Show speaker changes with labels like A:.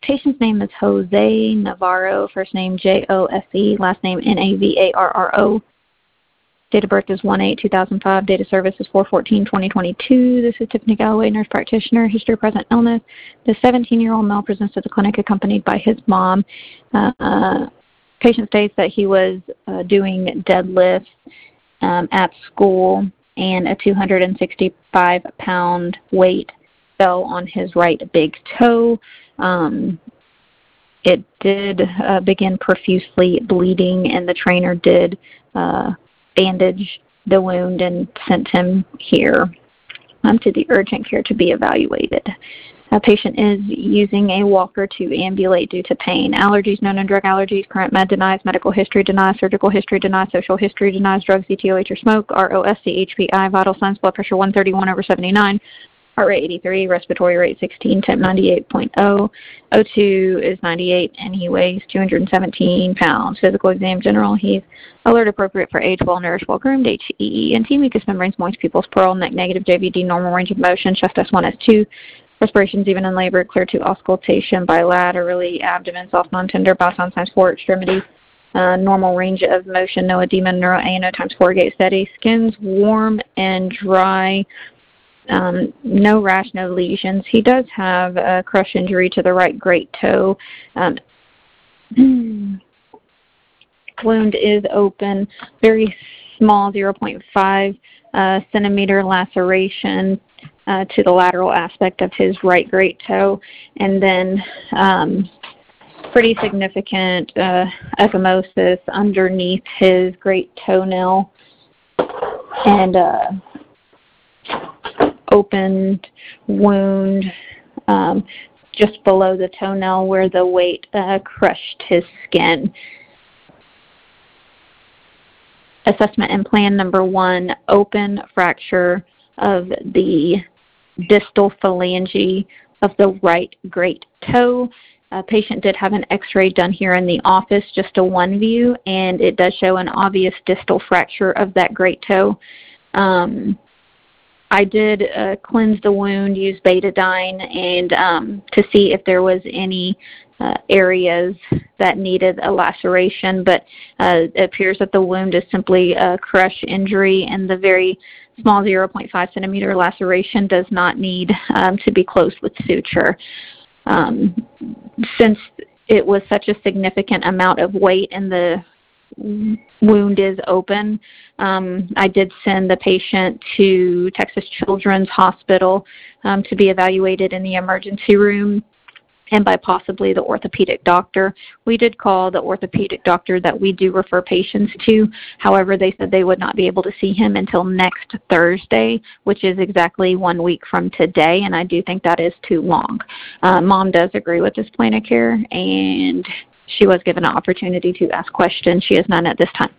A: patient's name is Jose Navarro, first name Jose, last name Navarro. Date of birth is 1/8/2005. Date of service is 4/14/2022. This is Tiffany Galloway, nurse practitioner. History of present illness. The 17-year-old male presents to the clinic accompanied by his mom. Patient states that he was doing deadlifts at school, and a 265-pound weight fell on his right big toe. It did begin profusely bleeding, and the trainer did bandage the wound and sent him here to the urgent care to be evaluated. A patient is using a walker to ambulate due to pain. Allergies, known and drug allergies. Current med denies. Medical history denies. Surgical history denies. Social history denies. Drugs, ETOH or smoke. ROSC, HPI. Vital signs, blood pressure 131/79. Heart rate 83. Respiratory rate 16. Temp 98.0. O2 is 98, and he weighs 217 pounds. Physical exam general. He's alert, appropriate for age, well-nourished, well-groomed. HEENT. Mucous membranes, moist pupils, pearl, neck negative, JVD, normal range of motion. Chest S1, S2. Respirations even in labor, clear to auscultation bilaterally, abdomen soft, non-tender, bowel sound times 4, extremity, normal range of motion, no edema, neuro ANO times 4, gait steady, skin's warm and dry, no rash, no lesions. He does have a crush injury to the right great toe. Wound is open, very small, 0.5 centimeter laceration to the lateral aspect of his right great toe, and then pretty significant ecchymosis underneath his great toenail, and opened wound just below the toenail where the weight crushed his skin. Assessment and plan number 1, open fracture of the distal phalange of the right great toe. Patient did have an x-ray done here in the office, just a 1 view, and it does show an obvious distal fracture of that great toe. I did cleanse the wound, use betadine, and to see if there was any areas that needed a laceration, but it appears that the wound is simply a crush injury, and the very small 0.5 centimeter laceration does not need to be closed with suture. Since it was such a significant amount of weight and the wound is open, I did send the patient to Texas Children's Hospital to be evaluated in the emergency room and by possibly the orthopedic doctor. We did call the orthopedic doctor that we do refer patients to. However, they said they would not be able to see him until next Thursday, which is exactly 1 week from today, and I do think that is too long. Mom does agree with this plan of care, and she was given an opportunity to ask questions. She has none at this time.